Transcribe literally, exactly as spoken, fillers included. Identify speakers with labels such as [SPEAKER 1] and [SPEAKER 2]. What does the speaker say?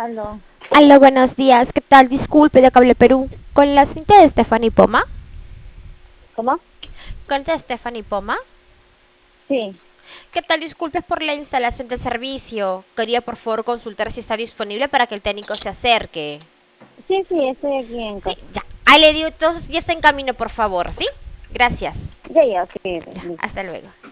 [SPEAKER 1] Aló.
[SPEAKER 2] Aló, buenos días. ¿Qué tal? Disculpe de Cable Perú. Con la cinta de Stephanie Poma.
[SPEAKER 1] ¿Cómo?
[SPEAKER 2] Con de Stephanie Poma.
[SPEAKER 1] Sí.
[SPEAKER 2] ¿Qué tal? Disculpe por la instalación del servicio. Quería por favor consultar si está disponible para que el técnico se acerque.
[SPEAKER 1] Sí, sí, estoy aquí en
[SPEAKER 2] Sí,
[SPEAKER 1] casa.
[SPEAKER 2] ya. Ahí le digo, entonces ya está en camino, por favor, ¿sí? Gracias.
[SPEAKER 1] Ya, ya, ok,
[SPEAKER 2] Ya,
[SPEAKER 1] listo.
[SPEAKER 2] hasta luego.